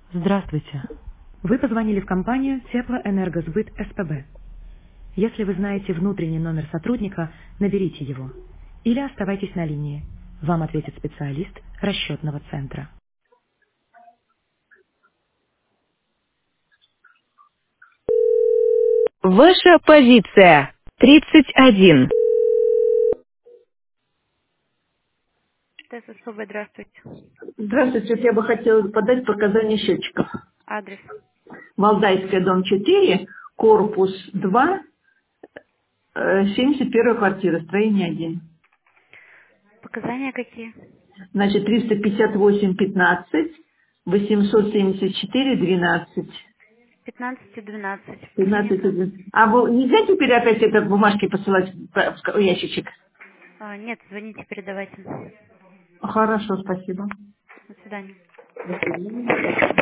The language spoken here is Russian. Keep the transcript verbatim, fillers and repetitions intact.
Здравствуйте. Вы позвонили в компанию Теплоэнергосбыт СПБ. Если вы знаете внутренний номер сотрудника, наберите его. Или оставайтесь на линии. Вам ответит специалист расчетного центра. Ваша позиция. тридцать один. ТССПБ, здравствуйте. Здравствуйте, вот я бы хотела подать показания счетчиков. Адрес. Валдайская, дом четыре, корпус два, э, семьдесят первая квартира, строение один. Показания какие? Значит, триста пятьдесят восемь пятнадцать, восемьсот семьдесят четыре двенадцать. пятнадцать и двенадцать. пятнадцать. Принято. А вы нельзя теперь опять это бумажки посылать в ящичек? А, нет, звоните, передавайте. Хорошо, спасибо. До свидания. До свидания.